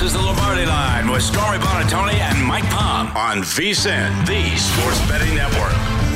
This is the Lombardi Line with Stormy Buonantony and Mike Palm on VSiN, the Sports Betting Network.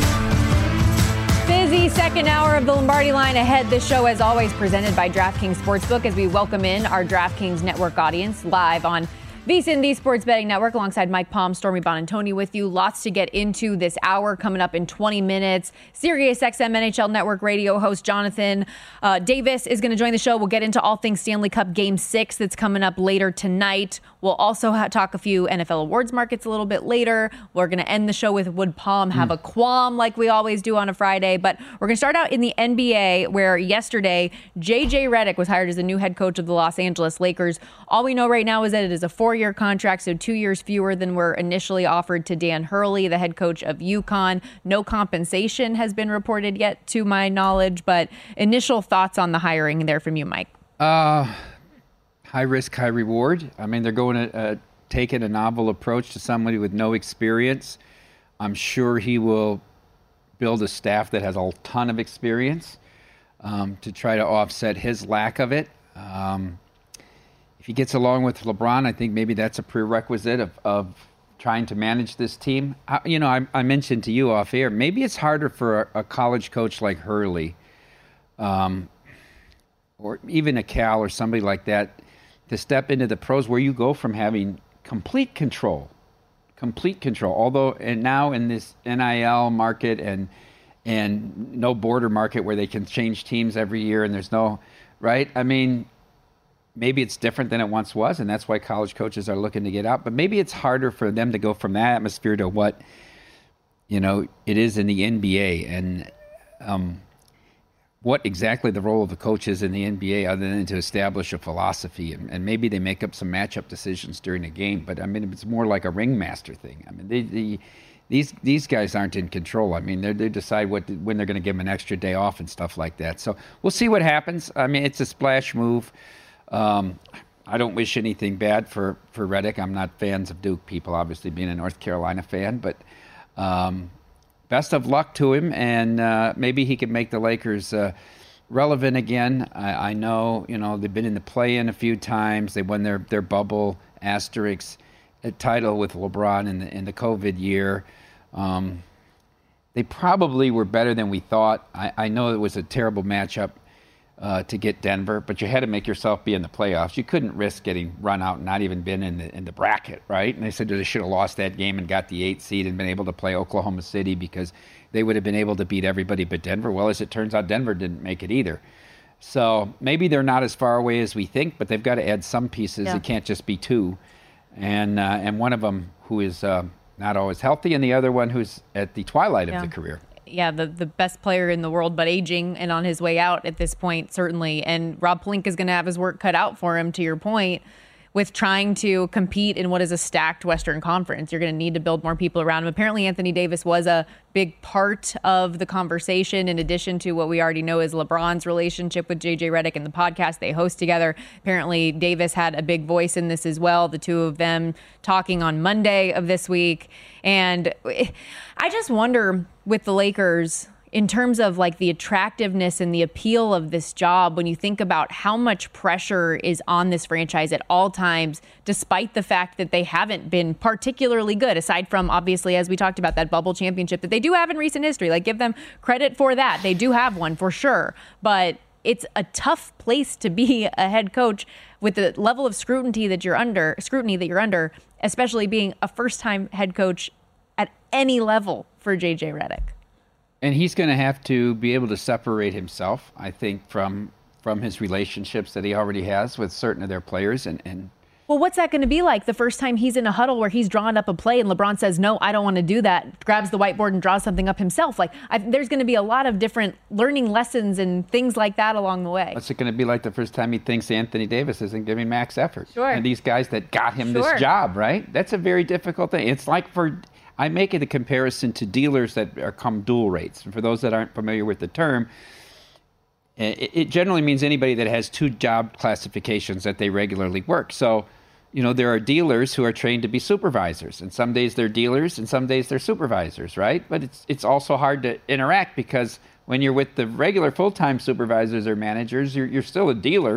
Busy second hour of the Lombardi Line ahead. This show, as always, presented by DraftKings Sportsbook as we welcome in our DraftKings Network audience live on VSiN, the Sports Betting Network, alongside Mike Palm, Stormy Buonantony with you. Lots to get into this hour coming up in 20 minutes. SiriusXM NHL Network radio host Jonathan Davis is going to join the show. We'll get into all things Stanley Cup Game 6 that's coming up later tonight. We'll also talk a few NFL awards markets a little bit later. We're going to end the show with Would Palm have a qualm like we always do on a Friday. But we're going to start out in the NBA, where yesterday J.J. Redick was hired as the new head coach of the Los Angeles Lakers. All we know right now is that it is a 4-year contract, so 2 years fewer than were initially offered to Dan Hurley, the head coach of UConn. No compensation has been reported yet, to my knowledge. But initial thoughts on the hiring there from you, Mike? High risk, high reward. I mean, they're going to taking a novel approach to somebody with no experience. I'm sure he will build a staff that has a ton of experience to try to offset his lack of it. If he gets along with LeBron, I think maybe that's a prerequisite of trying to manage this team. I mentioned to you off air, maybe it's harder for a college coach like Hurley, or even a Cal or somebody like that, to step into the pros where you go from having complete control. Although, and now in this NIL market and no border market where they can change teams every year and there's no, right? I mean, maybe it's different than it once was, and that's why college coaches are looking to get out. But maybe it's harder for them to go from that atmosphere to what, it is in the NBA. And what exactly the role of the coach is in the NBA other than to establish a philosophy. And maybe they make up some matchup decisions during the game. But, I mean, it's more like a ringmaster thing. I mean, these guys aren't in control. I mean, they decide when they're going to give them an extra day off and stuff like that. So we'll see what happens. I mean, it's a splash move. I don't wish anything bad for Redick. I'm not fans of Duke people, obviously being a North Carolina fan. But best of luck to him, and maybe he can make the Lakers relevant again. I know, they've been in the play-in a few times. They won their bubble asterisk title with LeBron in the COVID year. They probably were better than we thought. I know it was a terrible matchup to get Denver, but you had to make yourself be in the playoffs. You couldn't risk getting run out and not even been in the bracket, right? And they said they should have lost that game and got the 8th seed and been able to play Oklahoma City because they would have been able to beat everybody but Denver. Well, as it turns out, Denver didn't make it either. So maybe they're not as far away as we think, but they've got to add some pieces. Yeah. It can't just be two. And one of them who is not always healthy, and the other one who's at the twilight of the career. Yeah, the best player in the world, but aging and on his way out at this point, certainly. And Rob Pelinka is going to have his work cut out for him, to your point, with trying to compete in what is a stacked Western Conference. You're going to need to build more people around him. Apparently, Anthony Davis was a big part of the conversation, in addition to what we already know is LeBron's relationship with J.J. Redick and the podcast they host together. Apparently, Davis had a big voice in this as well, the two of them talking on Monday of this week. And I just wonder with the Lakers, in terms of like the attractiveness and the appeal of this job, when you think about how much pressure is on this franchise at all times, despite the fact that they haven't been particularly good, aside from, obviously, as we talked about, that bubble championship that they do have in recent history. Like, give them credit for that. They do have one for sure. But it's a tough place to be a head coach with the level of scrutiny that you're under, especially being a first-time head coach at any level for J.J. Redick. And he's going to have to be able to separate himself, I think, from his relationships that he already has with certain of their players. And well, what's that going to be like the first time he's in a huddle where he's drawing up a play and LeBron says, no, I don't want to do that, grabs the whiteboard and draws something up himself? Like, there's going to be a lot of different learning lessons and things like that along the way. What's it going to be like the first time he thinks Anthony Davis isn't giving max effort? Sure. And these guys that got him this job, right? That's a very difficult thing. It's like I make it a comparison to dealers that are come dual rates. And for those that aren't familiar with the term, it generally means anybody that has two job classifications that they regularly work. So, there are dealers who are trained to be supervisors, and some days they're dealers and some days they're supervisors, right? But it's also hard to interact because when you're with the regular full-time supervisors or managers, you're still a dealer,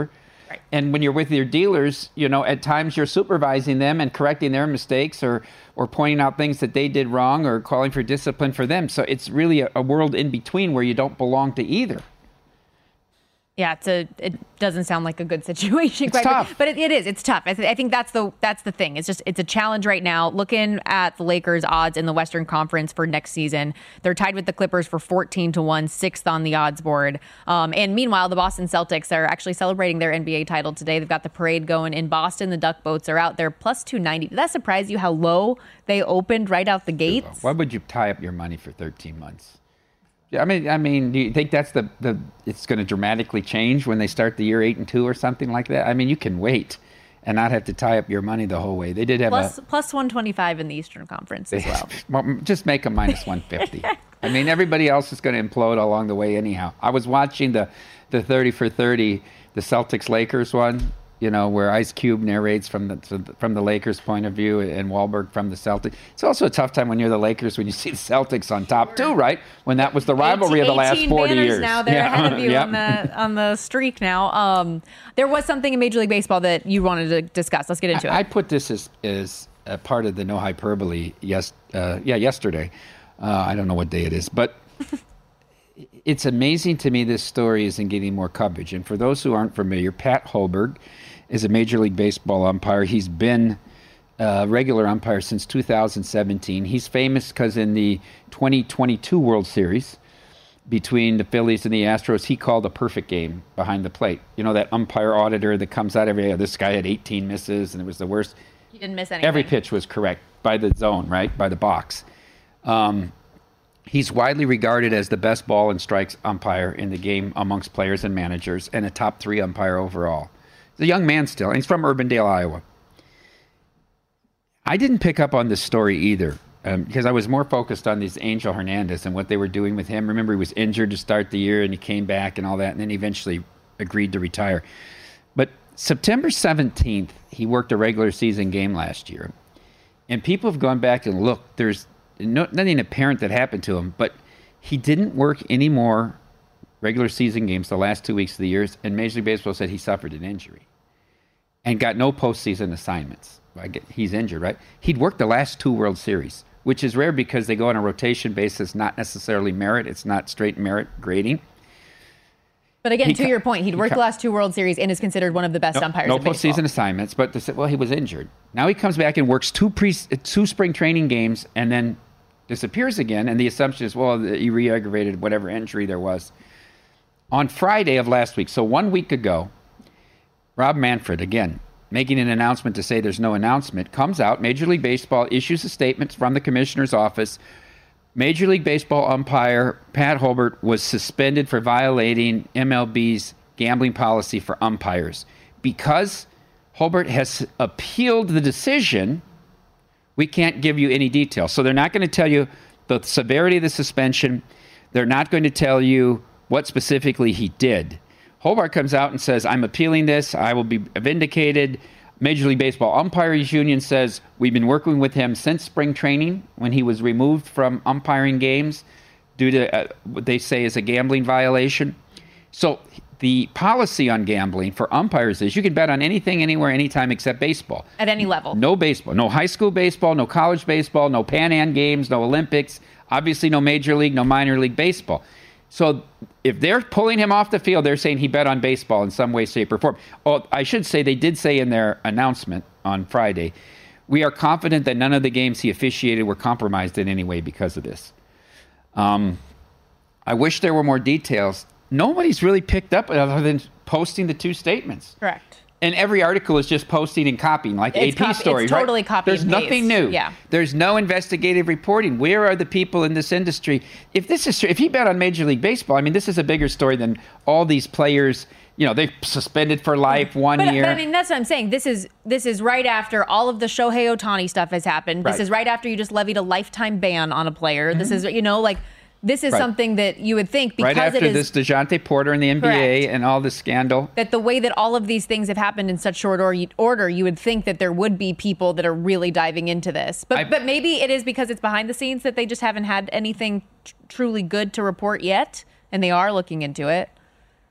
Right. And when you're with your dealers, at times you're supervising them and correcting their mistakes or pointing out things that they did wrong or calling for discipline for them. So it's really a world in between where you don't belong to either. Yeah, it doesn't sound like a good situation. It's tough. But it is. It's tough. I think that's the thing. It's a challenge right now. Looking at the Lakers' odds in the Western Conference for next season, they're tied with the Clippers for 14-1, sixth on the odds board. And meanwhile, the Boston Celtics are actually celebrating their NBA title today. They've got the parade going in Boston. The Duck Boats are out there plus 290. Did that surprise you how low they opened right out the gates? Why would you tie up your money for 13 months? I mean, do you think that's it's going to dramatically change when they start the year 8-2 or something like that? I mean, you can wait and not have to tie up your money the whole way. They did have plus 125 in the Eastern Conference as well. Just make them minus 150. I mean, everybody else is going to implode along the way anyhow. I was watching the 30 for 30, the Celtics Lakers one. Where Ice Cube narrates from the Lakers' point of view and Wahlberg from the Celtics. It's also a tough time when you're the Lakers when you see the Celtics on top too, right? When that was the rivalry of the last 40 years. Now they're ahead of you on the streak now. There was something in Major League Baseball that you wanted to discuss. Let's get into it. I put this as a part of the no hyperbole. Yesterday. I don't know what day it is, but. It's amazing to me this story isn't getting more coverage. And for those who aren't familiar, Pat Holberg is a Major League Baseball umpire. He's been a regular umpire since 2017. He's famous because in the 2022 World Series between the Phillies and the Astros, he called a perfect game behind the plate. That umpire auditor that comes out every day. This guy had 18 misses, and it was the worst. He didn't miss anything. Every pitch was correct by the zone, right? By the box. He's widely regarded as the best ball and strikes umpire in the game amongst players and managers and a top 3 umpire overall. He's a young man still, and he's from Urbandale, Iowa. I didn't pick up on this story either because I was more focused on this Angel Hernandez and what they were doing with him. Remember, he was injured to start the year, and he came back and all that, and then he eventually agreed to retire. But September 17th, he worked a regular season game last year, and people have gone back and looked. There's nothing apparent that happened to him, but he didn't work any more regular season games the last 2 weeks of the year, and Major League Baseball said he suffered an injury and got no postseason assignments. He's injured, right? He'd worked the last 2 World Series, which is rare because they go on a rotation basis, not necessarily merit. It's not straight merit grading. But again, to your point, he'd worked the last 2 World Series and is considered one of the best umpires in baseball. No postseason assignments, but they said, well, he was injured. Now he comes back and works 2 spring training games and then disappears again, and the assumption is, well, he re-aggravated whatever injury there was. On Friday of last week, so 1 week ago, Rob Manfred, again, making an announcement to say there's no announcement, comes out, Major League Baseball issues a statement from the commissioner's office. Major League Baseball umpire Pat Holbert was suspended for violating MLB's gambling policy for umpires. Because Holbert has appealed the decision, we can't give you any details. So they're not going to tell you the severity of the suspension. They're not going to tell you what specifically he did. Hobart comes out and says, I'm appealing this. I will be vindicated. Major League Baseball Umpires Union says, we've been working with him since spring training when he was removed from umpiring games due to what they say is a gambling violation. So the policy on gambling for umpires is you can bet on anything, anywhere, anytime except baseball. At any level. No baseball. No high school baseball, no college baseball, no Pan Am games, no Olympics. Obviously no major league, no minor league baseball. So if they're pulling him off the field, they're saying he bet on baseball in some way, shape, or form. Oh, I should say they did say in their announcement on Friday, we are confident that none of the games he officiated were compromised in any way because of this. I wish there were more details. Nobody's really picked up other than posting the 2 statements. Correct. And every article is just posting and copying, like AP story, it's totally right? copy There's and paste. nothing new. Yeah. There's no investigative reporting. Where are the people in this industry? If he bet on Major League Baseball, I mean, this is a bigger story than all these players. They've suspended for life 1 year. But I mean, that's what I'm saying. This is right after all of the Shohei Ohtani stuff has happened. This is right after you just levied a lifetime ban on a player. Mm-hmm. This is, this is something that you would think because right after it is this DeJounte Porter in the NBA correct. And all the scandal. That the way that all of these things have happened in such short order, you would think that there would be people that are really diving into this. But maybe it is because it's behind the scenes that they just haven't had anything truly good to report yet, and they are looking into it.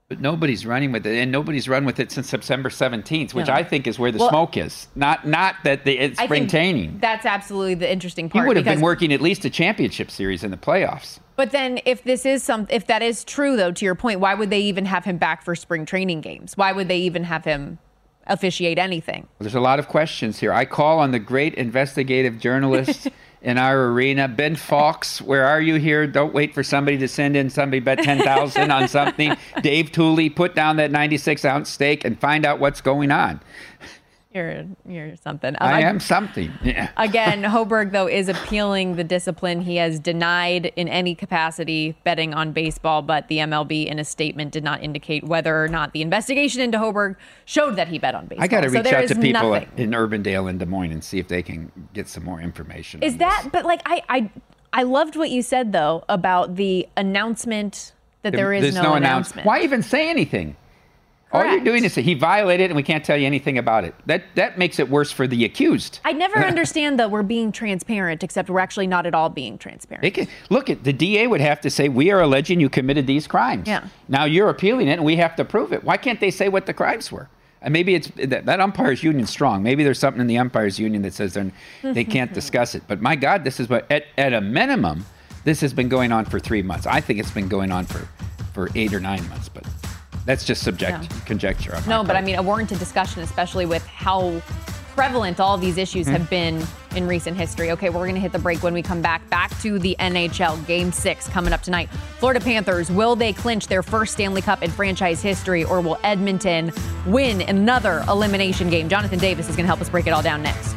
But nobody's running with it, and nobody's run with it since September 17th, which No. I think is where the smoke is. Not that it's I spring think training. That's absolutely the interesting He part. would have been because- working at least a championship series in the playoffs. But then if that is true, though, to your point, why would they even have him back for spring training games? Why would they even have him officiate anything? There's a lot of questions here. I call on the great investigative journalist in our arena, Ben Fawkes. Where are you here? Don't wait for somebody to send in somebody bet 10,000 on something. Dave Tooley, put down that 96-ounce steak and find out what's going on. You're something. I am something. Yeah. Again, Hoberg, though, is appealing the discipline. He has denied in any capacity betting on baseball, but the MLB in a statement did not indicate whether or not the investigation into Hoberg showed that he bet on baseball. I got to reach out to people nothing. in Urbandale and Des Moines and see if they can get some more information. Is on that, this. but like, I loved what you said, though, about the announcement that there's no announcement. Why even say anything? All you're Correct. doing is say he violated and we can't tell you anything about it. That makes it worse for the accused. I never understand that we're being transparent, except we're actually not at all being transparent. Look, the DA would have to say, we are alleging you committed these crimes. Yeah. Now you're appealing it and we have to prove it. Why can't they say what the crimes were? And maybe it's that umpires union's strong. Maybe there's something in the umpires union that says they can't discuss it. But my God, this is what, at a minimum, this has been going on for 3 months. I think it's been going on for 8 or 9 months, but that's just conjecture. No, but I mean, a warranted discussion, especially with how prevalent all these issues have been in recent history. Okay, we're going to hit the break. When we come back to the NHL. Game 6 coming up tonight. Florida Panthers, will they clinch their first Stanley Cup in franchise history, or will Edmonton win another elimination game? Jonathan Davis is going to help us break it all down next.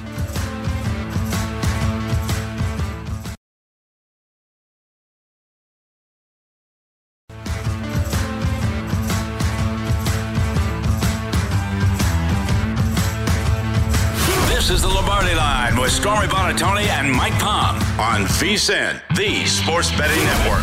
This is the Lombardi Line with Stormy Buonantony and Mike Palm on VSiN, the Sports Betting Network.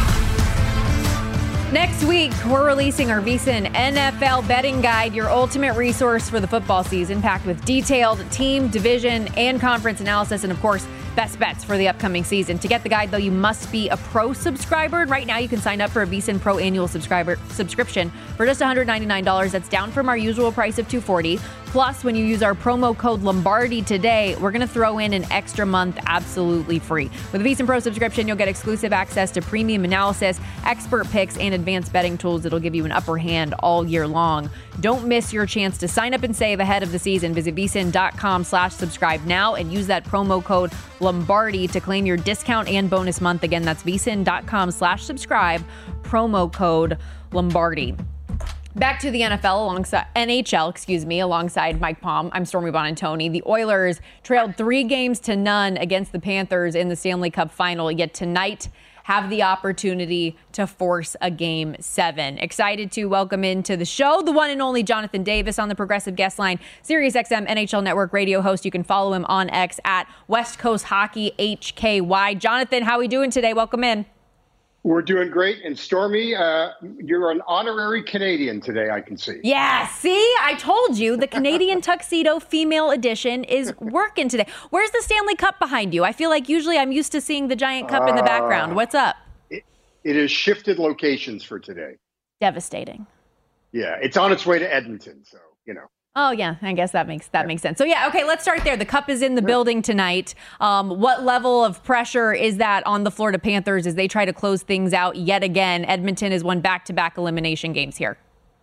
Next week, we're releasing our VSiN NFL Betting Guide, your ultimate resource for the football season, packed with detailed team, division, and conference analysis, and of course, best bets for the upcoming season. To get the guide, though, you must be a Pro subscriber. And right now, you can sign up for a VSiN Pro annual subscription for just $199. That's down from our usual price of $240. Plus, when you use our promo code Lombardi today, we're going to throw in an extra month absolutely free. With a VSiN Pro subscription, you'll get exclusive access to premium analysis, expert picks, and advanced betting tools that'll give you an upper hand all year long. Don't miss your chance to sign up and save ahead of the season. Visit vsin.com/subscribe now and use that promo code Lombardi to claim your discount and bonus month. Again, that's vsin.com/subscribe, promo code Lombardi. Back to the NHL, alongside Mike Palm. I'm Stormy Buonantony. The Oilers trailed 3-0 against the Panthers in the Stanley Cup final, yet tonight have the opportunity to force a Game 7. Excited to welcome into the show the one and only Jonathan Davis on the Progressive Guest Line, SiriusXM NHL Network radio host. You can follow him on X at West Coast Hockey HKY. Jonathan, how are we doing today? Welcome in. We're doing great. And Stormy, you're an honorary Canadian today, I can see. Yeah, see? I told you the Canadian tuxedo female edition is working today. Where's the Stanley Cup behind you? I feel like usually I'm used to seeing the giant cup in the background. What's up? It has shifted locations for today. Devastating. Yeah, it's on its way to Edmonton, so, Oh, yeah, I guess that makes sense. So, yeah, okay, let's start there. The Cup is in the building tonight. What level of pressure is that on the Florida Panthers as they try to close things out yet again? Edmonton has won back-to-back elimination games here.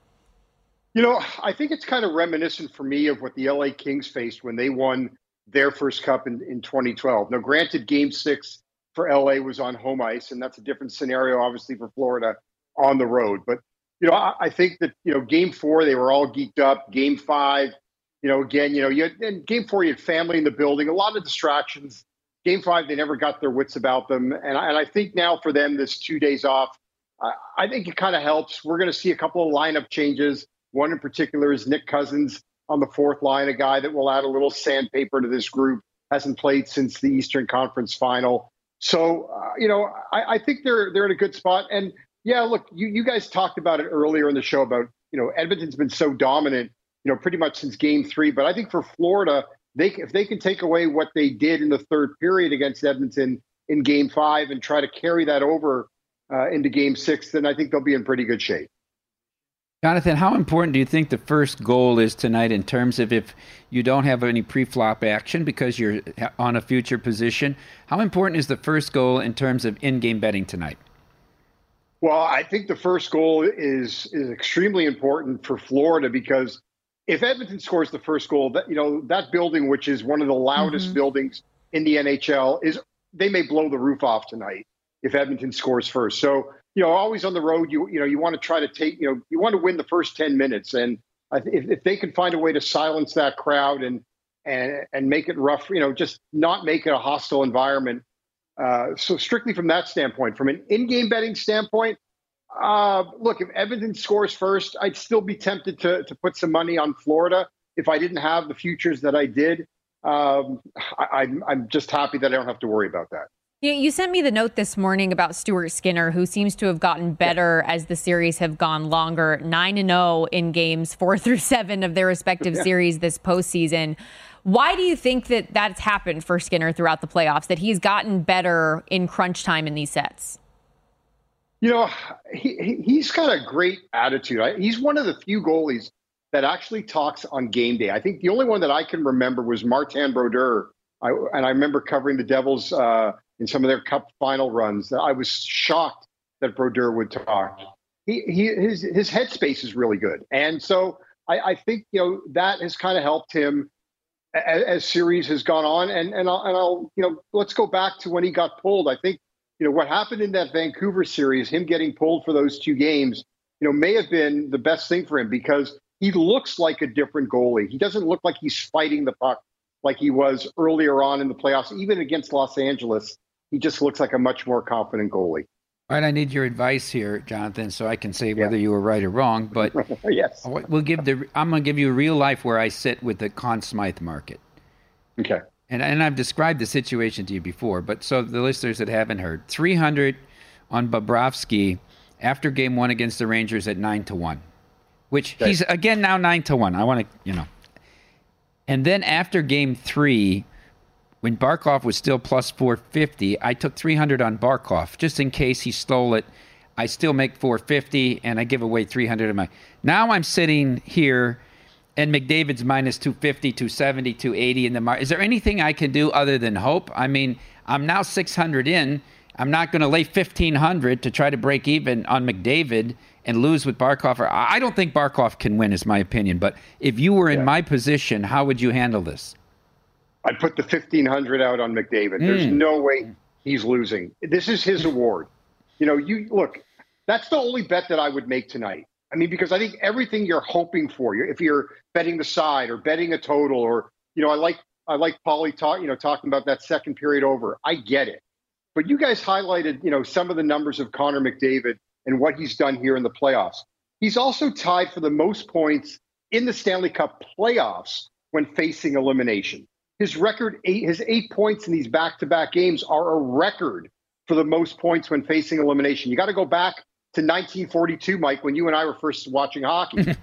I think it's kind of reminiscent for me of what the LA Kings faced when they won their first Cup in 2012. Now, granted, Game 6 for LA was on home ice, and that's a different scenario, obviously, for Florida on the road. But I think that, Game 4, they were all geeked up. Game 5, again, in Game 4, you had family in the building, a lot of distractions. Game 5, they never got their wits about them. And I think now for them, this 2 days off, I think it kind of helps. We're going to see a couple of lineup changes. One in particular is Nick Cousins on the fourth line, a guy that will add a little sandpaper to this group, hasn't played since the Eastern Conference final. So, I think they're in a good spot. And yeah, look, you guys talked about it earlier in the show about, Edmonton's been so dominant, pretty much since Game 3. But I think for Florida, if they can take away what they did in the third period against Edmonton in Game 5 and try to carry that over into Game 6, then I think they'll be in pretty good shape. Jonathan, how important do you think the first goal is tonight in terms of if you don't have any pre-flop action because you're on a future position? How important is the first goal in terms of in-game betting tonight? Well, I think the first goal is extremely important for Florida because if Edmonton scores the first goal, that building, which is one of the loudest buildings in the NHL, they may blow the roof off tonight if Edmonton scores first. So, always on the road, you want to try to you want to win the first 10 minutes. And if they can find a way to silence that crowd and make it rough, just not make it a hostile environment. So strictly from that standpoint, from an in-game betting standpoint, look, if Edmonton scores first, I'd still be tempted to put some money on Florida if I didn't have the futures that I did. I'm just happy that I don't have to worry about that. You sent me the note this morning about Stuart Skinner, who seems to have gotten better as the series have gone longer, 9-0 in games 4 through 7 of their respective series this postseason. Why do you think that that's happened for Skinner throughout the playoffs, that he's gotten better in crunch time in these sets? He's got a great attitude. He's one of the few goalies that actually talks on game day. I think the only one that I can remember was Martin Brodeur. I remember covering the Devils in some of their cup final runs. I was shocked that Brodeur would talk. His headspace is really good. And so I think, that has kind of helped him as series has gone on. And I'll let's go back to when he got pulled. I think, what happened in that Vancouver series, him getting pulled for those 2 games, may have been the best thing for him because he looks like a different goalie. He doesn't look like he's fighting the puck like he was earlier on in the playoffs. Even against Los Angeles, he just looks like a much more confident goalie. All right, I need your advice here, Jonathan, so I can say whether you were right or wrong. But yes, I'm going to give you a real life where I sit with the Conn Smythe market. Okay. And I've described the situation to you before, but so the listeners that haven't heard, 300 on Bobrovsky after Game 1 against the Rangers at 9-1, which he's again now 9-1. I want to, And then after Game 3, when Barkov was still plus 450, I took 300 on Barkov just in case he stole it. I still make 450, and I give away 300 of my. Now I'm sitting here, and McDavid's minus 250, 270, 280 in the market. Is there anything I can do other than hope? I mean, I'm now 600 in. I'm not going to lay 1,500 to try to break even on McDavid and lose with Barkov. I don't think Barkov can win, is my opinion. But if you were in my position, how would you handle this? I'd put the 1,500 out on McDavid. There's no way he's losing. This is his award. Look, that's the only bet that I would make tonight. I mean, because I think everything you're hoping for, if you're betting the side or betting a total, or I like Paulie talking about that second period over. I get it, but you guys highlighted some of the numbers of Connor McDavid and what he's done here in the playoffs. He's also tied for the most points in the Stanley Cup playoffs when facing elimination. His record, his 8 points in these back-to-back games are a record for the most points when facing elimination. You got to go back to 1942, Mike, when you and I were first watching hockey,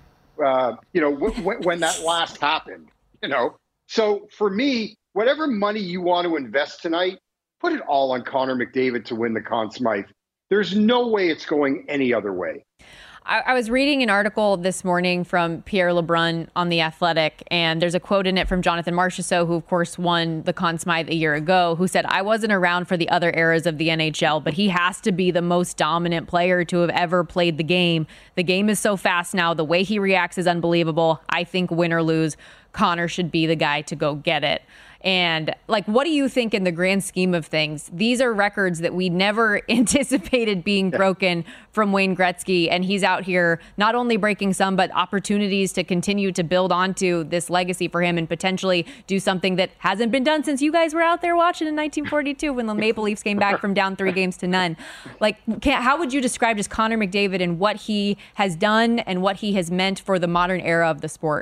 when that last happened, So for me, whatever money you want to invest tonight, put it all on Connor McDavid to win the Conn Smythe. There's no way it's going any other way. I was reading an article this morning from Pierre LeBrun on The Athletic, and there's a quote in it from Jonathan Marchessault, who, of course, won the Conn Smythe a year ago, who said, "I wasn't around for the other eras of the NHL, but he has to be the most dominant player to have ever played the game. The game is so fast now. The way he reacts is unbelievable. I think win or lose, Connor should be the guy to go get it." And what do you think in the grand scheme of things? These are records that we never anticipated being broken from Wayne Gretzky. And he's out here not only breaking some, but opportunities to continue to build onto this legacy for him and potentially do something that hasn't been done since you guys were out there watching in 1942 when the Maple Leafs came back from down 3-0. How would you describe just Connor McDavid and what he has done and what he has meant for the modern era of the sport?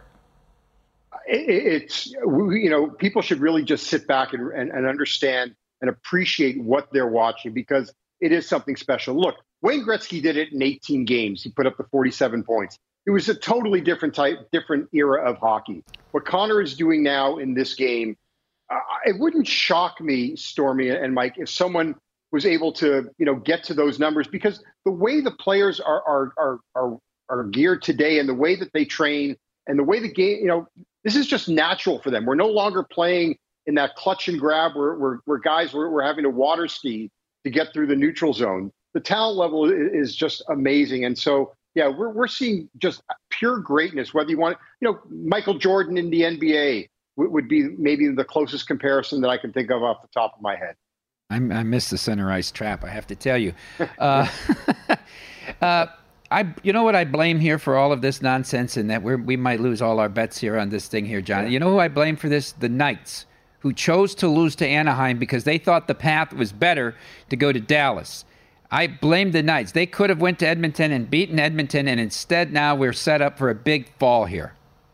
It's, people should really just sit back and understand and appreciate what they're watching, because it is something special. Look, Wayne Gretzky did it in 18 games. He put up the 47 points. It was a totally different era of hockey. What Connor is doing now in this game, it wouldn't shock me, Stormy and Mike, if someone was able to, get to those numbers, because the way the players are are geared today and the way that they train and the way the game, this is just natural for them. We're no longer playing in that clutch and grab where guys were having to water ski to get through the neutral zone. The talent level is just amazing. And so, yeah, we're seeing just pure greatness, whether you want, Michael Jordan in the NBA would be maybe the closest comparison that I can think of off the top of my head. I miss the center ice trap, I have to tell you. You know what I blame here for all of this nonsense, and that we might lose all our bets here on this thing here, John. Yeah. You know who I blame for this? The Knights, who chose to lose to Anaheim because they thought the path was better to go to Dallas. I blame the Knights. They could have went to Edmonton and beaten Edmonton, and instead now we're set up for a big fall here.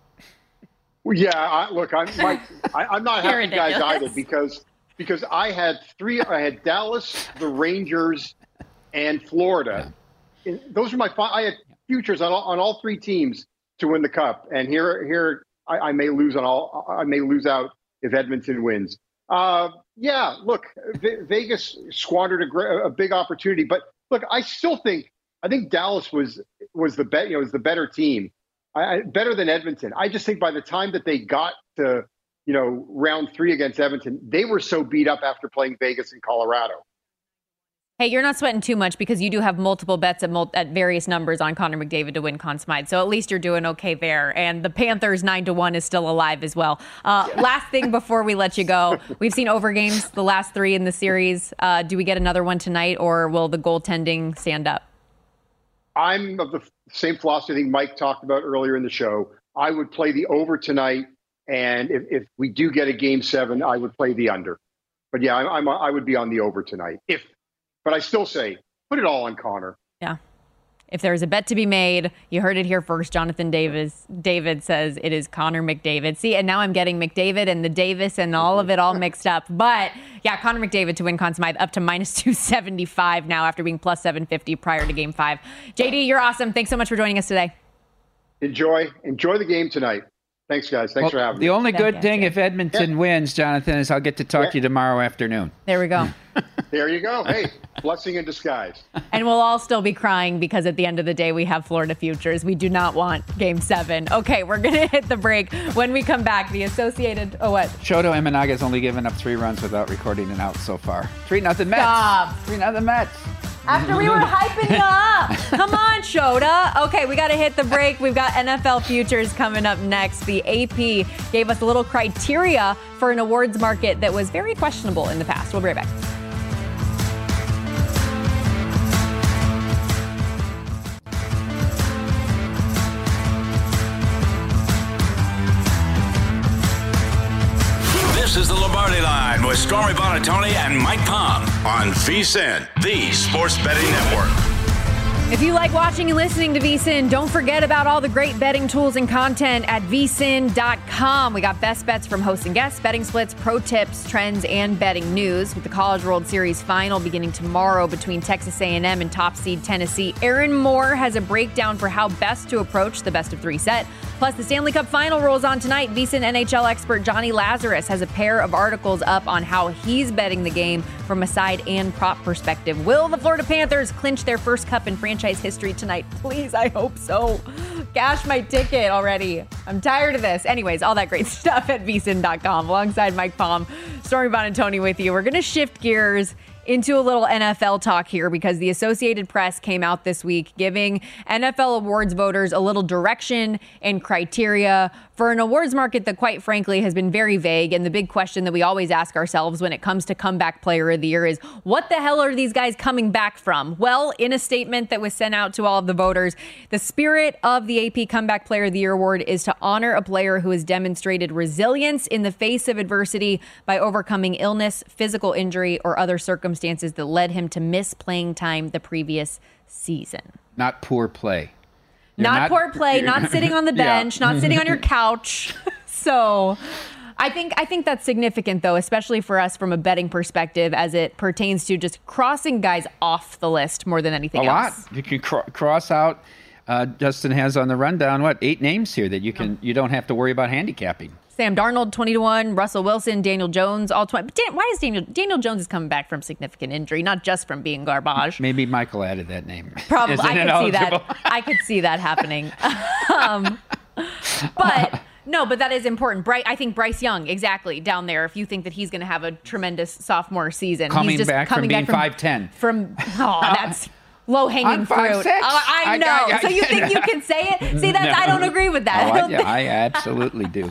Well, yeah, look, I'm not happy guys either because I had Dallas, the Rangers, and Florida. Yeah. Those are I had futures on all three teams to win the cup, and here I may lose I may lose out if Edmonton wins. Yeah, look, Vegas squandered a big opportunity, but look, I think Dallas was the better team, better than Edmonton. I just think by the time that they got to round 3 against Edmonton, they were so beat up after playing Vegas and Colorado. Hey, you're not sweating too much because you do have multiple bets at various numbers on Connor McDavid to win Conn Smythe. So at least you're doing okay there. And the Panthers 9-1 is still alive as well. Last thing before we let you go, we've seen overgames the last 3 in the series. Do we get another one tonight, or will the goaltending stand up? I'm of the same philosophy I think Mike talked about earlier in the show. I would play the over tonight. And if we do get a game 7, I would play the under. But yeah, I would be on the over tonight. But I still say, put it all on Connor. Yeah. If there's a bet to be made, you heard it here first. Jonathan David says it is Connor McDavid. See, and now I'm getting McDavid and the Davis and all of it all mixed up. But yeah, Connor McDavid to win Conn Smythe up to -275 now after being +750 prior to game 5. JD, you're awesome. Thanks so much for joining us today. Enjoy the game tonight. Thanks, guys. Thanks for having me. The only good thing if Edmonton wins, Jonathan, is I'll get to talk to you tomorrow afternoon. There we go. There you go. Hey, blessing in disguise. And we'll all still be crying because at the end of the day, we have Florida futures. We do not want game 7. Okay, we're going to hit the break. When we come back, the Associated... Oh, what? Shoto Imanaga's only given up 3 runs without recording an out so far. 3-0 Mets. Stop. 3-0 Mets. After we were hyping you up. Come on, Shota. Okay, we got to hit the break. We've got NFL futures coming up next. The AP gave us a little criteria for an awards market that was very questionable in the past. We'll be right back. This is the Lombardi Line with Stormy Buonantony and Mike Palm on VSiN, the Sports Betting Network. If you like watching and listening to VSiN, don't forget about all the great betting tools and content at vsin.com. We got best bets from hosts and guests, betting splits, pro tips, trends, and betting news. With the College World Series final beginning tomorrow between Texas A&M and top seed Tennessee, Aaron Moore has a breakdown for how best to approach the best of 3 set. Plus, the Stanley Cup final rolls on tonight. VSiN NHL expert Johnny Lazarus has a pair of articles up on how he's betting the game from a side and prop perspective. Will the Florida Panthers clinch their first cup in franchise history tonight? Please, I hope so. Cash my ticket already. I'm tired of this. Anyways, all that great stuff at vsin.com. Alongside Mike Palm, Stormy Buonantony with you. We're going to shift gears into a little NFL talk here because the Associated Press came out this week giving NFL awards voters a little direction and criteria for an awards market that, quite frankly, has been very vague. And the big question that we always ask ourselves when it comes to comeback player of the year is, what the hell are these guys coming back from? Well, in a statement that was sent out to all of the voters, the spirit of the AP Comeback Player of the Year award is to honor a player who has demonstrated resilience in the face of adversity by overcoming illness, physical injury, or other circumstances that led him to miss playing time the previous season. Not poor play. Not poor play, not sitting on the bench, not sitting on your couch. So I think that's significant, though, especially for us from a betting perspective as it pertains to just crossing guys off the list more than anything else. A lot. You can cross out. Justin has on the rundown, 8 names here that you don't have to worry about handicapping. Sam Darnold 20-1, Russell Wilson, Daniel Jones all 20. But why is Daniel Jones is coming back from significant injury, not just from being garbage? Maybe Michael added that name. Probably, I could see that. I could see that happening. But that is important. I think Bryce Young, exactly, down there. If you think that he's going to have a tremendous sophomore season, coming he's just back from being 5'10". That's low-hanging fruit. 5'6". I know. So you think you can say it? See, I don't agree with that. I absolutely do.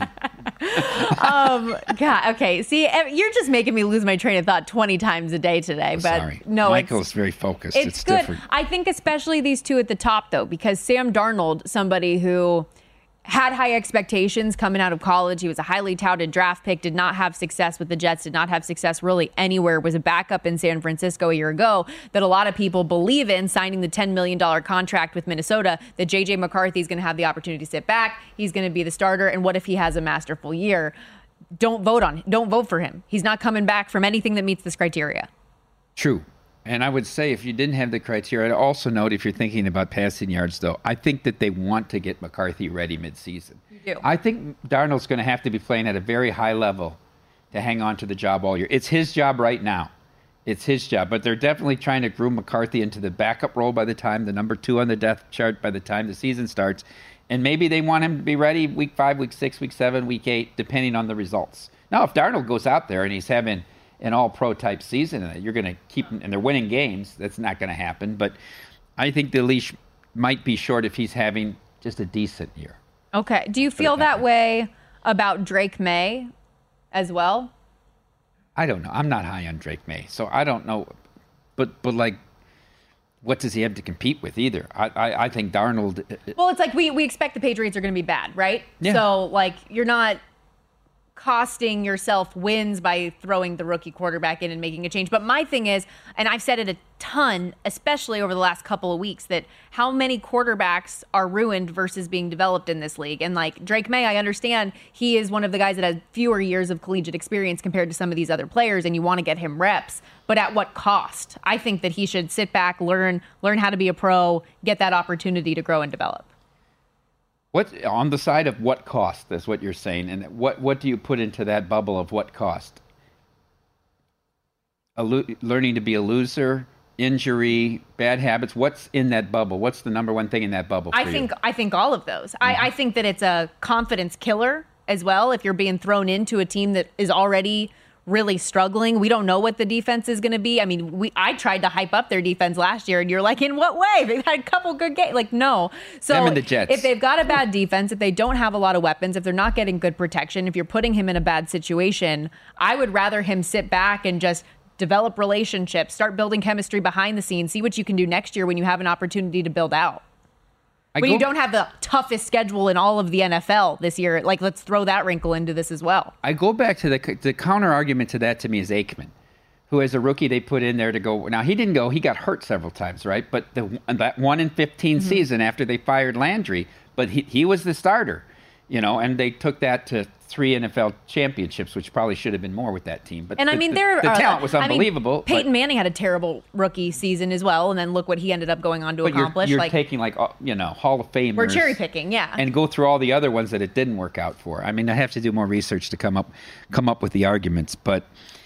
God, okay. See, you're just making me lose my train of thought 20 times a day today. But sorry. No, Michael's very focused. It's good. Different. I think especially these two at the top, though, because Sam Darnold, somebody who had high expectations coming out of college. He was a highly touted draft pick, did not have success with the Jets, did not have success really anywhere, was a backup in San Francisco a year ago that a lot of people believe in, signing the $10 million contract with Minnesota, that J.J. McCarthy is going to have the opportunity to sit back. He's going to be the starter. And what if he has a masterful year? Don't vote for him. He's not coming back from anything that meets this criteria. True. And I would say if you didn't have the criteria, I'd also note if you're thinking about passing yards, though, I think that they want to get McCarthy ready midseason. You do. I think Darnold's going to have to be playing at a very high level to hang on to the job all year. It's his job right now. It's his job. But they're definitely trying to groom McCarthy into the backup role by the time, the number 2 on the depth chart by the time the season starts. And maybe they want him to be ready week 5, week 6, week 7, week 8, depending on the results. Now, if Darnold goes out there and he's having an all-pro type season, and you're going to keep, and they're winning games, that's not going to happen. But I think the leash might be short if he's having just a decent year. Okay. Do you feel that way about Drake May as well? I don't know. I'm not high on Drake May, so I don't know. But like, what does he have to compete with either? I think Darnold. Well, it's like we expect the Patriots are going to be bad, right? Yeah. So like you're not costing yourself wins by throwing the rookie quarterback in and making a change. But my thing is, and I've said it a ton, especially over the last couple of weeks, that how many quarterbacks are ruined versus being developed in this league. And like Drake May, I understand he is one of the guys that has fewer years of collegiate experience compared to some of these other players, and you want to get him reps, but at what cost? I think that he should sit back, learn how to be a pro, get that opportunity to grow and develop. What on the side of what cost is what you're saying, and what do you put into that bubble of what cost? Learning to be a loser, injury, bad habits. What's in that bubble? What's the number one thing in that bubble? I think all of those. Mm-hmm. I think that it's a confidence killer as well. If you're being thrown into a team that is already really struggling, we don't know what the defense is going to be. I mean, I tried to hype up their defense last year, and you're like, in what way? They've had a couple good games. Like, no. So them and the Jets. If they've got a bad defense, if they don't have a lot of weapons, if they're not getting good protection, if you're putting him in a bad situation, I would rather him sit back and just develop relationships, start building chemistry behind the scenes, see what you can do next year when you have an opportunity to build out. When you don't have the toughest schedule in all of the NFL this year, like let's throw that wrinkle into this as well. I go back to the counter argument to that to me is Aikman, who as a rookie they put in there to go. Now he didn't go; he got hurt several times, right? But that 1-15 season after they fired Landry, but he was the starter, and they took that to 3 NFL championships, which probably should have been more with that team. But and the talent was unbelievable. Peyton Manning had a terrible rookie season as well, and then look what he ended up going on to accomplish. You're taking Hall of Famers. We're cherry picking, yeah, and go through all the other ones that it didn't work out for. I mean, I have to do more research to come up with the arguments, but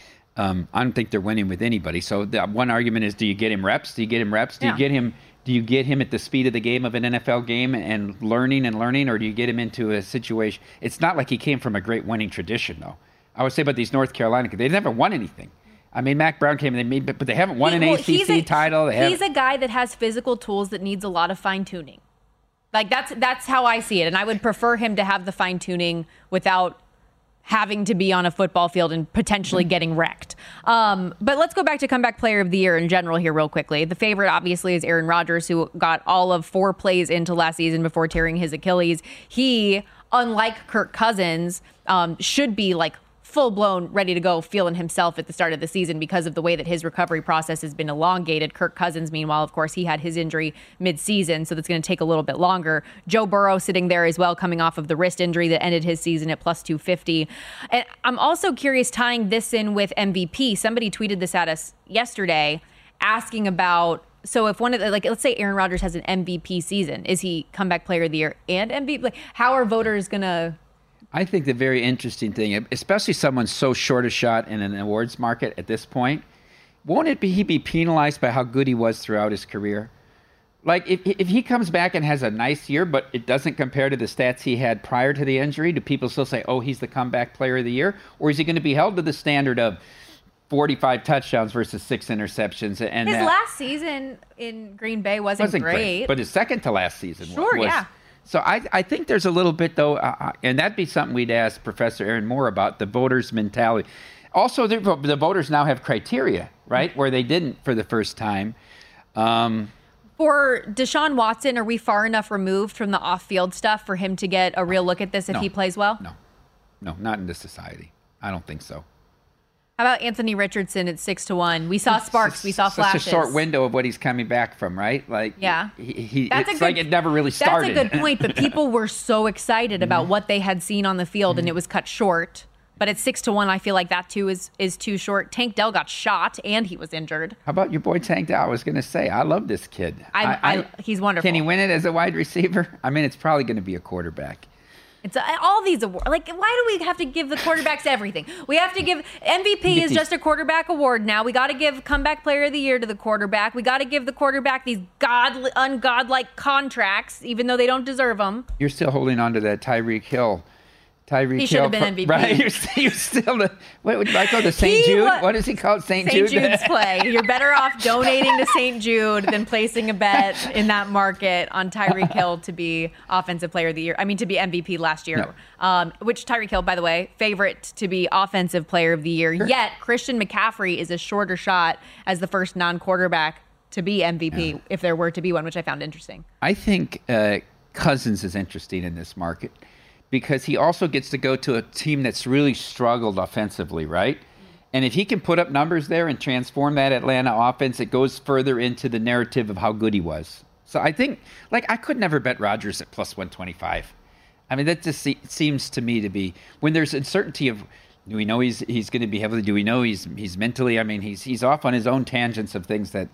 I don't think they're winning with anybody. So the one argument is: do you get him reps? Do you get him reps? Do you get him at the speed of the game of an NFL game and learning, or do you get him into a situation? It's not like he came from a great winning tradition, though. I would say about these North Carolina, they never won anything. I mean, Mac Brown came and but they haven't won an ACC title. He's a guy that has physical tools that needs a lot of fine tuning. Like that's how I see it, and I would prefer him to have the fine tuning without having to be on a football field and potentially getting wrecked. But let's go back to comeback player of the year in general here real quickly. The favorite obviously is Aaron Rodgers, who got all of 4 plays into last season before tearing his Achilles. He, unlike Kirk Cousins, should be like full-blown ready to go, feeling himself at the start of the season because of the way that his recovery process has been elongated. Kirk Cousins, meanwhile, of course, he had his injury mid-season, so that's going to take a little bit longer. Joe Burrow sitting there as well, coming off of the wrist injury that ended his season at plus 250. And I'm also curious, tying this in with MVP. Somebody tweeted this at us yesterday, asking about, so if let's say Aaron Rodgers has an MVP season, is he comeback player of the year and MVP? Like, how are voters going to I think the very interesting thing, especially someone so short a shot in an awards market at this point, won't he be penalized by how good he was throughout his career? Like, if he comes back and has a nice year, but it doesn't compare to the stats he had prior to the injury, do people still say, oh, he's the comeback player of the year? Or is he going to be held to the standard of 45 touchdowns versus 6 interceptions? And his last season in Green Bay wasn't great. But his second to last season was. Yeah. So I think there's a little bit, though, and that'd be something we'd ask Professor Aaron Moore about, the voters' mentality. Also, the voters now have criteria, right, where they didn't for the first time. For Deshaun Watson, are we far enough removed from the off-field stuff for him to get a real look at this if he plays well? No, not in this society. I don't think so. How about Anthony Richardson at 6-1? We saw sparks. We saw flashes. Such a short window of what he's coming back from, right? Like, yeah, it's like it never really started. That's a good point. But people were so excited about what they had seen on the field, and it was cut short. But at 6-1, I feel like that too is too short. Tank Dell got shot and he was injured. How about your boy Tank Dell? I was going to say, I love this kid. He's wonderful. Can he win it as a wide receiver? I mean, it's probably going to be a quarterback. It's all these awards. Like, why do we have to give the quarterbacks everything? We have to give MVP is just a quarterback award now. We got to give comeback player of the year to the quarterback. We got to give the quarterback these ungodlike contracts, even though they don't deserve them. You're still holding on to that Tyreek Hill. He should have been MVP. Right, you're still what would I call the St. Jude? What is he called? St. Jude? St. Jude's play. You're better off donating to St. Jude than placing a bet in that market on Tyreek Hill to be Offensive Player of the Year. I mean, to be MVP last year. No. Which Tyreek Hill, by the way, favorite to be Offensive Player of the Year. Sure. Yet Christian McCaffrey is a shorter shot as the first non-quarterback to be MVP if there were to be one, which I found interesting. I think Cousins is interesting in this market, because he also gets to go to a team that's really struggled offensively, right? And if he can put up numbers there and transform that Atlanta offense, it goes further into the narrative of how good he was. So I think, I could never bet Rodgers at plus 125. I mean, that just seems to me to be, when there's uncertainty of, do we know he's going to be heavily, do we know he's mentally, I mean, he's off on his own tangents of things that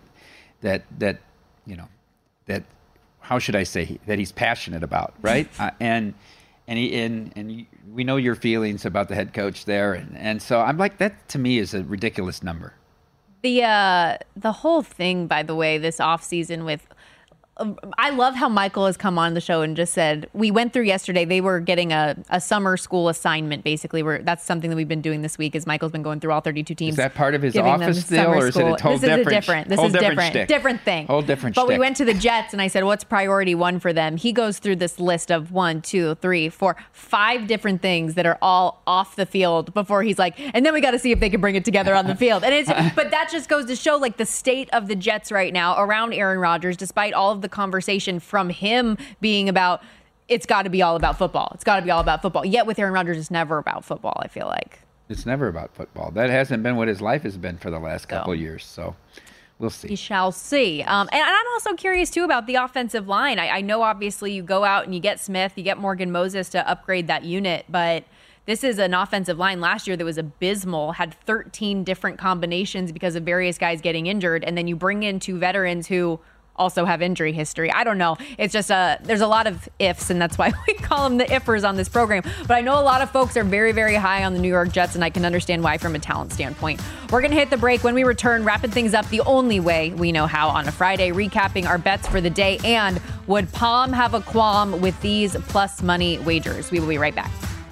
how should I say, that he's passionate about, right? And we know your feelings about the head coach there, and so I'm like, that to me is a ridiculous number. The whole thing, by the way, this offseason with I love how Michael has come on the show and just said, we went through yesterday, they were getting a summer school assignment, basically. That's something that we've been doing this week, is Michael's been going through all 32 teams. Is that part of his office deal, or is it a whole different thing? Whole different But we went to the Jets, and I said, what's priority one for them? He goes through this list of 1, 2, 3, 4, 5 different things that are all off the field before he's like, and then we got to see if they can bring it together on the field. And but that just goes to show, like, the state of the Jets right now around Aaron Rodgers, despite all of the conversation from him being about, it's got to be all about football. It's got to be all about football. Yet with Aaron Rodgers, it's never about football, I feel like. It's never about football. That hasn't been what his life has been for the last couple of years. So we'll see. We shall see. And I'm also curious, too, about the offensive line. I know, obviously, you go out and you get Smith, you get Morgan Moses to upgrade that unit, but this is an offensive line last year that was abysmal, had 13 different combinations because of various guys getting injured, and then you bring in 2 veterans who also have injury history. I don't know. It's just there's a lot of ifs, and that's why we call them the iffers on this program. But I know a lot of folks are very, very high on the New York Jets, and I can understand why from a talent standpoint. We're going to hit the break. When we return, wrapping things up the only way we know how on a Friday, recapping our bets for the day, and would Palm have a qualm with these plus money wagers? We will be right back.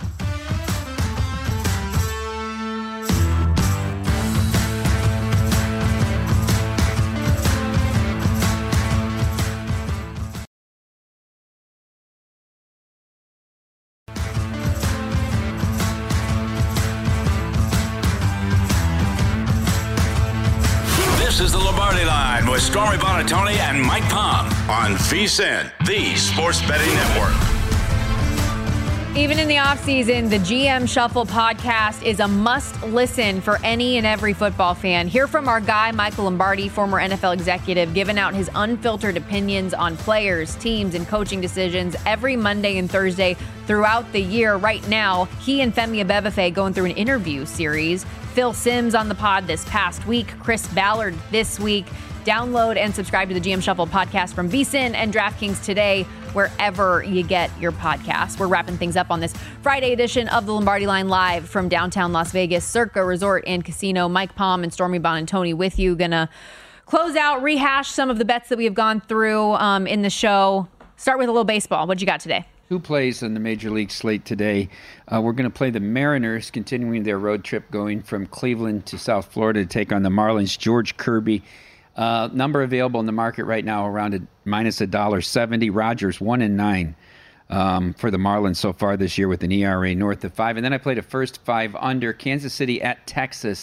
This is the Lombardi Line with Stormy Buonantony and Mike Palm on VSiN, the Sports Betting Network. Even in the offseason, the GM Shuffle podcast is a must-listen for any and every football fan. Hear from our guy, Michael Lombardi, former NFL executive, giving out his unfiltered opinions on players, teams, and coaching decisions every Monday and Thursday throughout the year. Right now, he and Femi Abebefe going through an interview series. Phil Simms on the pod this past week, Chris Ballard this week. Download and subscribe to the GM Shuffle podcast from VSiN and DraftKings today. wherever you get your podcasts. We're wrapping things up on this Friday edition of the Lombardi Line live from downtown Las Vegas, Circa Resort and Casino. Mike Palm and Stormy Buonantony with you. Gonna close out, rehash some of the bets that we have gone through in the show. Start with a little baseball. What you got today? Who plays on the Major League slate today? We're going to play the Mariners, continuing their road trip going from Cleveland to South Florida to take on the Marlins. George Kirby. Number available in the market right now around minus $1.70. Rogers 1-9 for the Marlins so far this year with an ERA north of 5. And then I played a first 5 under. Kansas City at Texas.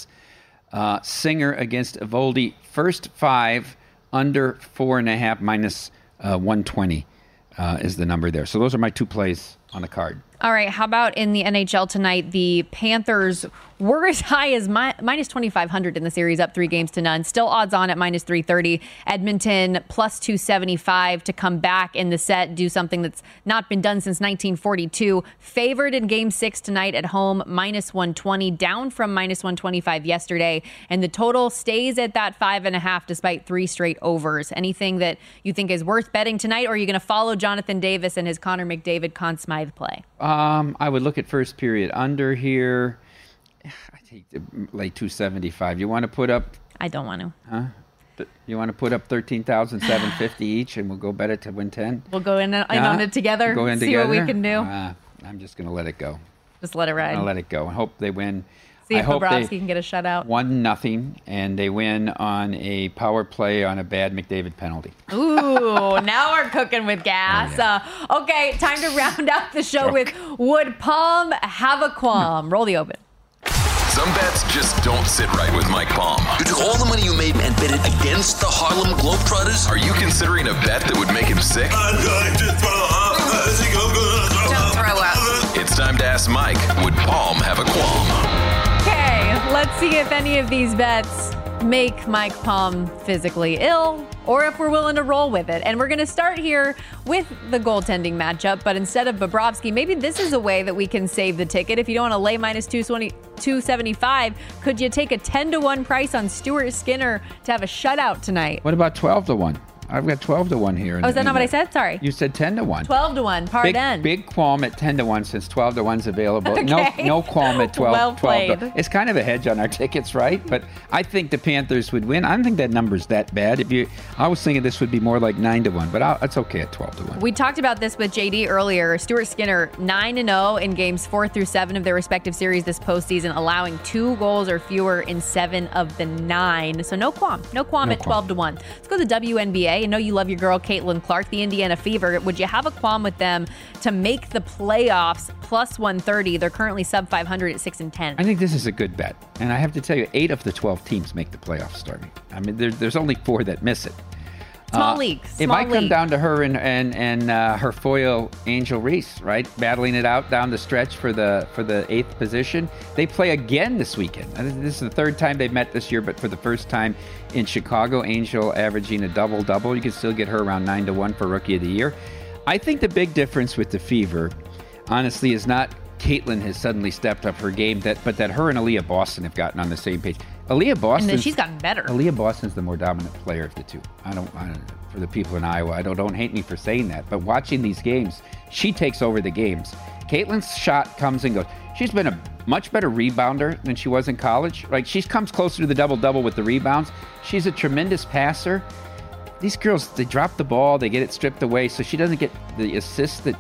Singer against Eovaldi. First 5 under 4.5 minus 120. Is the number there. So those are my 2 plays on the card. All right. How about in the NHL tonight? The Panthers were as high as minus 2,500 in the series, up 3-0. Still odds on at minus 330. Edmonton plus 275 to come back in the set, do something that's not been done since 1942. Favored in Game 6 tonight at home, minus 120, down from minus 125 yesterday. And the total stays at that 5.5 despite 3 straight overs. Anything that you think is worth betting tonight, or are you going to follow Jonathan Davis and his Connor McDavid Conn Smythe play? I would look at first period under here. I take the late 275. You want to put up? I don't want to. Huh? You want to put up 13,750 each, and we'll go bet it to win 10. We'll go in on it together. Go in see together. What we can do. I'm just going to let it go. Just let it ride. I'll let it go. I hope they win. See if Bobrovsky can get a shutout. 1-0, and they win on a power play on a bad McDavid penalty. Ooh, now we're cooking with gas. Oh, yeah. Okay, time to round out the show with Would Palm Have a Qualm? Roll the open. Some bets just don't sit right with Mike Palm. You took all the money you made and bet it against the Harlem Globetrotters? Are you considering a bet that would make him sick? I'm going to throw up. Don't throw up. It's time to ask Mike, would Palm have a qualm? Okay, let's see if any of these bets make Mike Palm physically ill, or if we're willing to roll with it. And we're going to start here with the goaltending matchup, but instead of Bobrovsky, maybe this is a way that we can save the ticket. If you don't want to lay minus 275, could you take a 10-1 price on Stuart Skinner to have a shutout tonight? What about 12-1? I've got 12-1 here. Oh, is that not what I said? Sorry. You said 10-1. 12-1, par den. Big qualm at 10-1 since 12-1's available. Okay. No qualm at 12. Well played. 12. It's kind of a hedge on our tickets, right? But I think the Panthers would win. I don't think that number's that bad. I was thinking this would be more like 9-1, but it's okay at 12-1. We talked about this with JD earlier. Stuart Skinner 9-0 in games 4 through 7 of their respective series this postseason, allowing 2 goals or fewer in 7 of the 9. So no qualm at 12-1. Let's go to the WNBA. I know you love your girl Caitlin Clark, the Indiana Fever. Would you have a qualm with them to make the playoffs plus 130? They're currently sub 500 at 6-10. I think this is a good bet. And I have to tell you, 8 of the 12 teams make the playoffs, Stormy. I mean, there's only 4 that miss it. Small league. It might come down to her and her foil, Angel Reese, right? Battling it out down the stretch for the 8th position. They play again this weekend. This is the 3rd time they've met this year, but for the first time in Chicago, Angel averaging a double-double. You can still get her around 9-1 for Rookie of the Year. I think the big difference with the Fever, honestly, is not Caitlin has suddenly stepped up her game, but that her and Aaliyah Boston have gotten on the same page. Aaliyah Boston. And then she's gotten better. Aaliyah Boston's the more dominant player of the two. I don't for the people in Iowa, don't hate me for saying that, but watching these games, she takes over the games. Caitlin's shot comes and goes. She's been a much better rebounder than she was in college. Like, she comes closer to the double-double with the rebounds. She's a tremendous passer. These girls, they drop the ball, they get it stripped away, so she doesn't get the assists the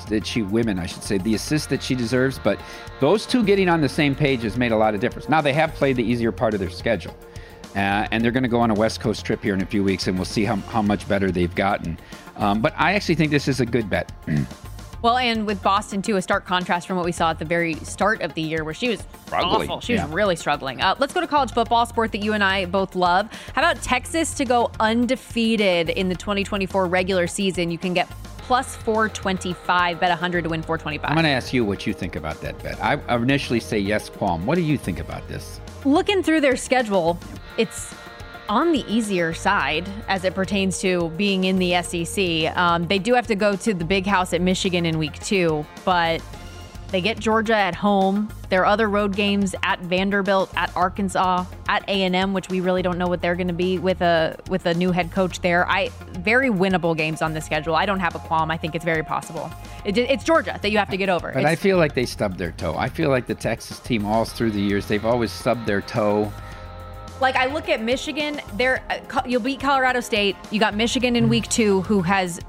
assists that she deserves. But those two getting on the same page has made a lot of difference. Now, they have played the easier part of their schedule, and they're going to go on a West Coast trip here in a few weeks, and we'll see how much better they've gotten. But I actually think this is a good bet. Well, and with Boston, too, a stark contrast from what we saw at the very start of the year, where she was struggling. Awful. She was really struggling. Let's go to college football, sport that you and I both love. How about Texas to go undefeated in the 2024 regular season? You can get plus 425, bet 100 to win 425. I'm going to ask you what you think about that bet. I initially say yes, Qualm. What do you think about this? Looking through their schedule, it's on the easier side as it pertains to being in the SEC. They do have to go to the big house at Michigan in week 2, but They get Georgia at home. There are other road games at Vanderbilt, at Arkansas, at A&M, which we really don't know what they're going to be with a new head coach there. Very winnable games on the schedule. I don't have a qualm. I think it's very possible. It's Georgia that you have to get over. But I feel like they stubbed their toe. I feel like the Texas team all through the years, they've always stubbed their toe. Like, I look at Michigan, you'll beat Colorado State. You got Michigan in week 2, who has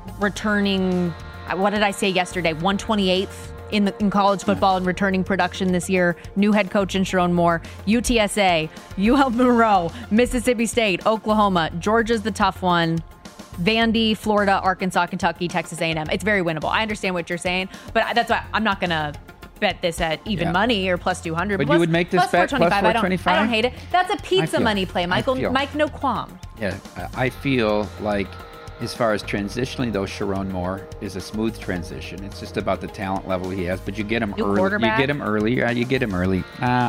returning, what did I say yesterday, 128th in college football and returning production this year. New head coach in Sharon Moore. UTSA, UL Monroe, Mississippi State, Oklahoma. Georgia's the tough one. Vandy, Florida, Arkansas, Kentucky, Texas A&M. It's very winnable. I understand what you're saying, but that's why I'm not going to bet this at even money or plus 200. But you would make this bet plus 425? I don't hate it. That's a pizza money play, Michael. Mike, no qualm. Yeah, I feel like as far as transitionally, though, Sharon Moore is a smooth transition. It's just about the talent level he has, but you get him early. You get him early. You get him early.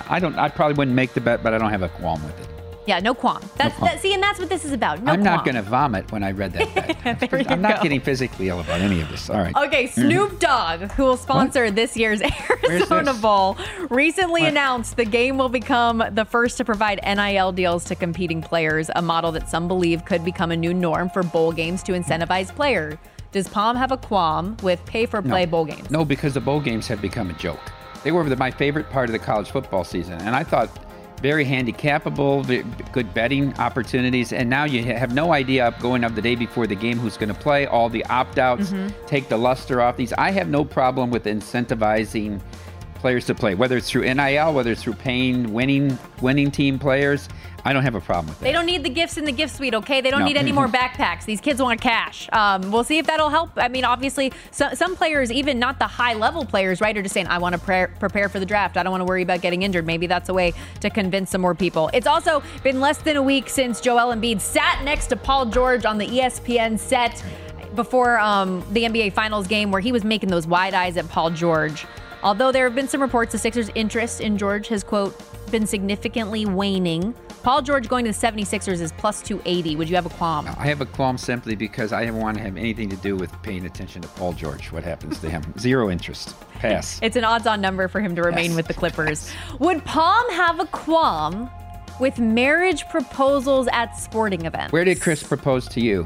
I probably wouldn't make the bet, but I don't have a qualm with it. Yeah, no qualm. See, and that's what this is about. No I'm qualm. not going to vomit when I read that bet. I'm not getting physically ill about any of this. All right. Okay, Snoop Dogg, who will sponsor this year's Arizona Bowl, recently announced the game will become the first to provide NIL deals to competing players, a model that some believe could become a new norm for bowl games to incentivize players. Does Palm have a qualm with pay-for-play bowl games? No, because the bowl games have become a joke. They were my favorite part of the college football season, and I thought very handicapable, good betting opportunities, and now you have no idea going up the day before the game who's going to play. All the opt-outs take the luster off these. I have no problem with incentivizing players to play, whether it's through NIL, whether it's through paying winning team players. I don't have a problem with that. They don't need the gifts in the gift suite, okay? They don't need any more backpacks. These kids want cash. We'll see if that'll help. I mean, obviously, some players, even not the high-level players, right, are just saying, I want to prepare for the draft. I don't want to worry about getting injured. Maybe that's a way to convince some more people. It's also been less than a week since Joel Embiid sat next to Paul George on the ESPN set before the NBA Finals game where he was making those wide eyes at Paul George. Although there have been some reports the Sixers' interest in George has, quote, been significantly waning. Paul George going to the 76ers is plus 280. Would you have a qualm? I have a qualm simply because I don't want to have anything to do with paying attention to Paul George. What happens to him? Zero interest. Pass. It's an odds-on number for him to remain with the Clippers. Would Palm have a qualm with marriage proposals at sporting events? Where did Chris propose to you?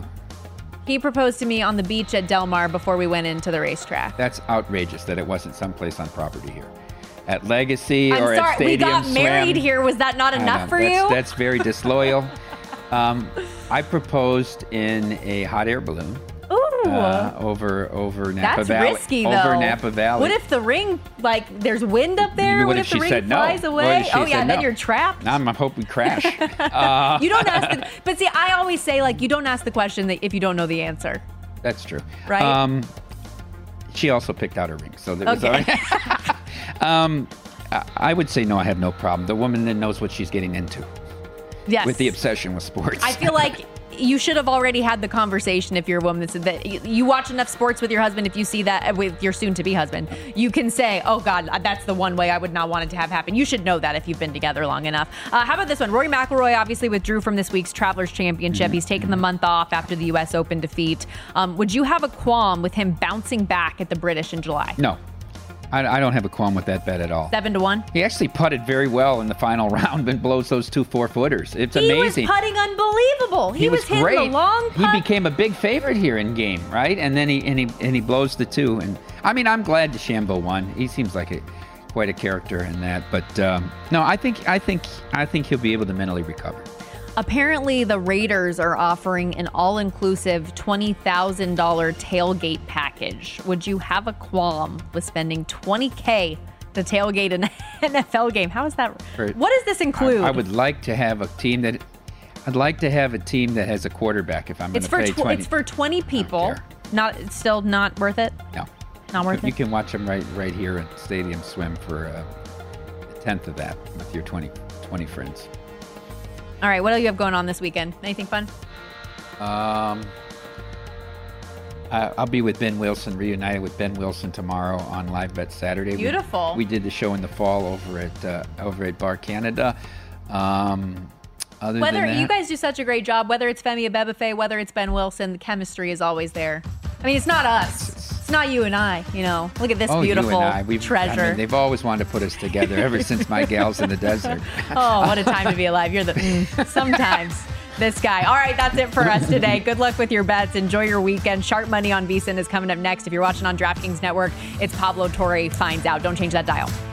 He proposed to me on the beach at Del Mar before we went into the racetrack. That's outrageous that it wasn't someplace on property here. At Legacy or at Stadium we got Swim. married here. Was that not enough for you? That's very disloyal. I proposed in a hot air balloon. Ooh. Over Napa Valley. That's risky, though. Over Napa Valley. What if the ring, there's wind up there? What if the ring flies away? Oh, yeah, then you're trapped. I hope we crash. You don't ask but see, I always say, you don't ask the question if you don't know the answer. That's true. Right? She also picked out her ring, so that was all right. I would say no, I have no problem. The woman that knows what she's getting into. Yes. With the obsession with sports. I feel like you should have already had the conversation if you're a woman that you watch enough sports with your husband. If you see that with your soon-to-be husband, you can say, oh, God, that's the one way I would not want it to have happen. You should know that if you've been together long enough. How about this one? Rory McIlroy obviously withdrew from this week's Travelers Championship. He's taken the month off after the U.S. Open defeat. Would you have a qualm with him bouncing back at the British in July? No. I don't have a qualm with that bet at all. 7-1? He actually putted very well in the final round and blows those 2 4-footers. It's amazing. He was putting unbelievable. He was hitting great. the long putt. He became a big favorite here in game, right? And then he blows the 2. And I mean, I'm glad DeChambeau won. He seems like quite a character in that. But no, I think he'll be able to mentally recover. Apparently, the Raiders are offering an all-inclusive $20,000 tailgate package. Would you have a qualm with spending $20K to tailgate an NFL game? How is that? What does this include? I would like to have a team that. I'd like to have a team that has a quarterback. If I'm going to pay 20. It's for 20 people. It's still not worth it. No, not worth it. You can watch them right here at Stadium Swim for a tenth of that with your 20 friends. All right, what do you have going on this weekend? Anything fun? I'll be with Ben Wilson, reunited with Ben Wilson tomorrow on Live Bet Saturday. Beautiful. We did the show in the fall over at Bar Canada. Whether you guys do such a great job, whether it's Femi Abebefe, whether it's Ben Wilson, the chemistry is always there. I mean, it's not us. It's not you and I, Look at this beautiful you and I. treasure. I mean, they've always wanted to put us together ever since my gals in the desert. Oh, what a time to be alive. You're sometimes. This guy. All right, that's it for us today. Good luck with your bets. Enjoy your weekend. Sharp Money on VSiN is coming up next. If you're watching on DraftKings Network, it's Pablo Torre Finds Out. Don't change that dial.